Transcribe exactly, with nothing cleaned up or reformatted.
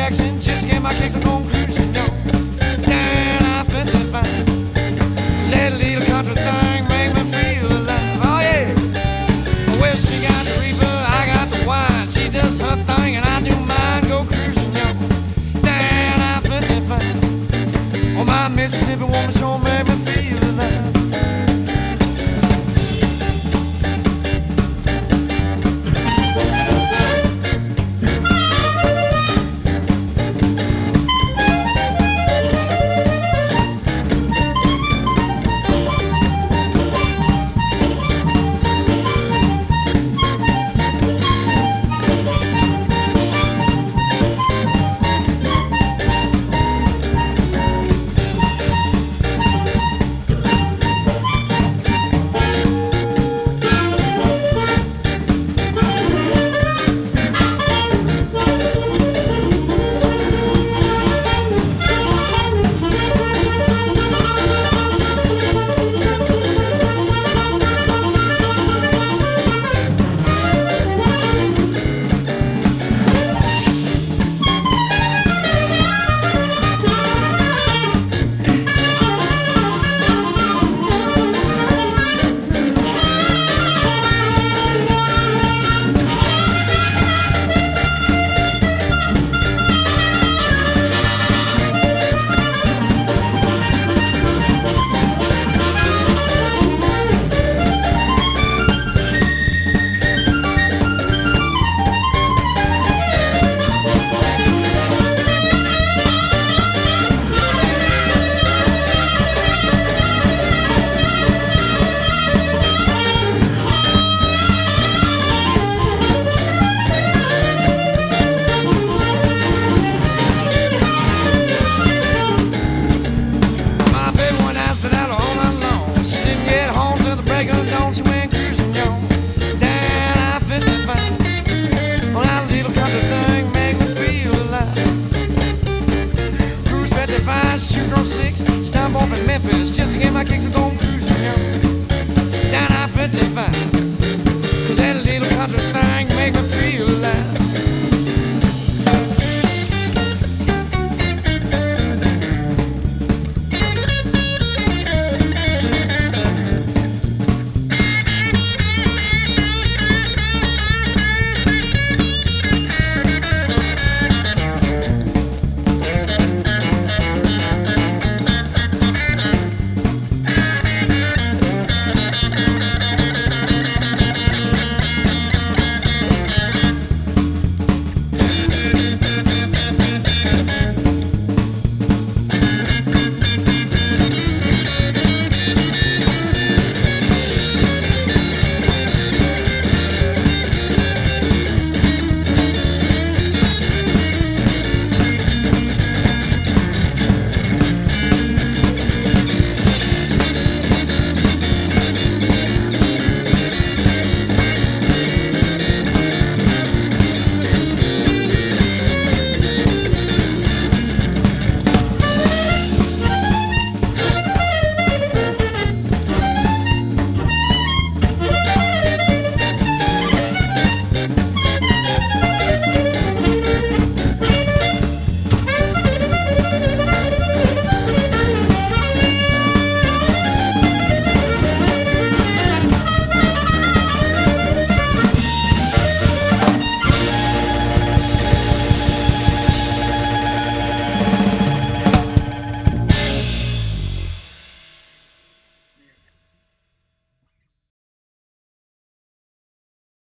Jackson, just to get my kicks, I'm going cruising, yo. Down I fifty-five, 'cause that little country thing make me feel alive. Oh yeah. Well, she got the reaper, I got the wine. She does her thing and I do mine. Go cruising, yo. Down I fifty-five. Oh, my Mississippi woman sure make me feel alive. Shoot on six, stop off in Memphis just to get my kicks going.